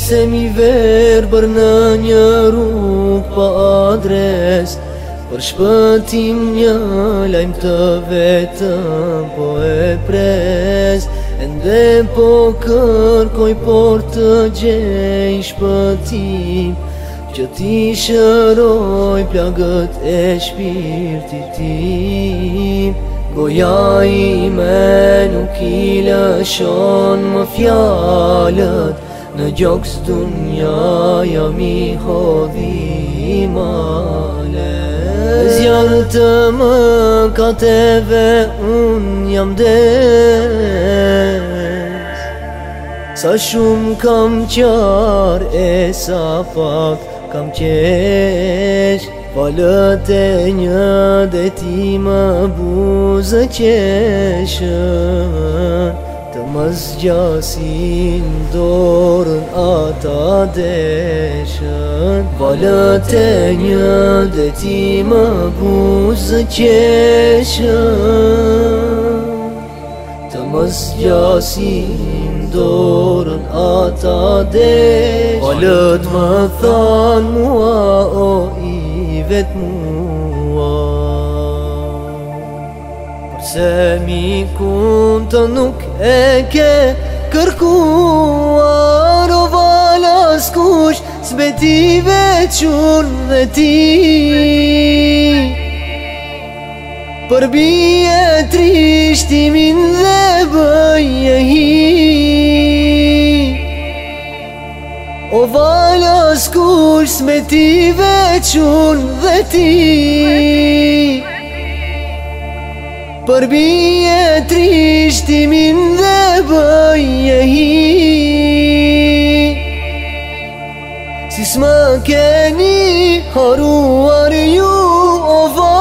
se mi verbër në një rrugë pa adres, për shpëtim një lajmë të vetëm po e pres. Ende po kërkoj por të gjej shpëtim, që ti shëroj plagët e shpirtit tim. Goja ime nuk i lëshon më fjalët, në gjokë s'dunja jam i hodhi male. Zjarë të mëkateve unë jam des, sa shumë kam qarë e sa pak kam qesh. Falët e një dhe ti më buzë qeshën, të më zgjasin dorën ata deshën. Falët e një dhe ti më buzë qeshën, të më zgjasin dorën ata deshën. Falët më thanë mua o vetë mua, përse mikun të nuk e ke kërkuar. O vala s'kush s'beti veçun dhe ti, përbije trishtimin dhe bëje hi. O vala s'kush s'beti veçun dhe ti, përbije trishtimin dhe bëje hi. Si s'më keni haruar ju o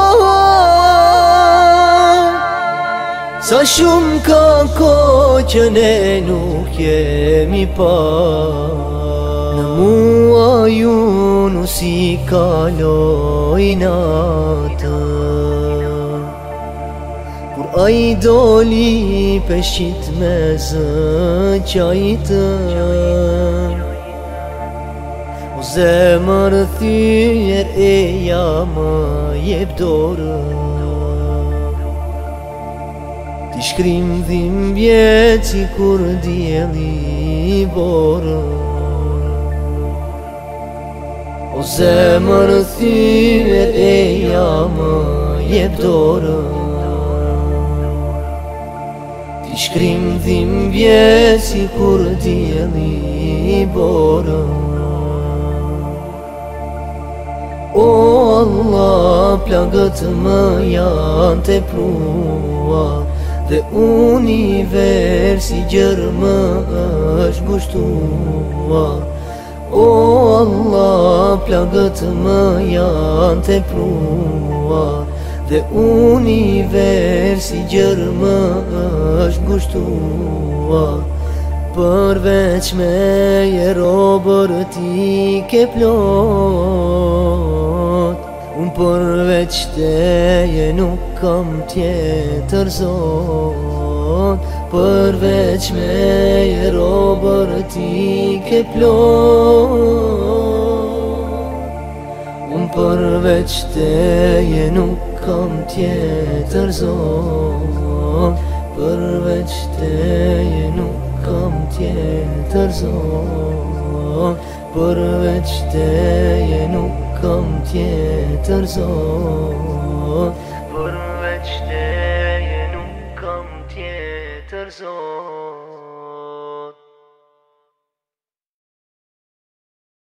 val, sa shumë ka ko që ne nuk jemi pa. Në mua ju nuk si kaloj natën, kur a i doli peshqit me zë qajtën. O zemër thyër e ja më jep dorën, ti shkrim dhimbje si kur djeli borën. O zemër thyër e ja më jep dorën, ti shkrim dhimbje si kur djeli borën. O Allah, plagët më janë të prua, dhe universi gjërë më është gushtua. O Allah, plagët më janë të prua, dhe universi gjërë më është gushtua. Përveç me je robër ti ke plot, unë përveç teje nuk kam tjetër zot. Përveç me je robër ti ke plot, unë përveç teje nuk kam tjetër zot. Përveç teje nuk kam tjetër zot, përveç teje nuk kam tjetër zot.